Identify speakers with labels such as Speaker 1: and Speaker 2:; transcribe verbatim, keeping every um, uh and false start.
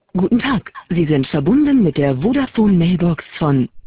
Speaker 1: Guten Tag, Sie sind verbunden mit der Vodafone Mailbox von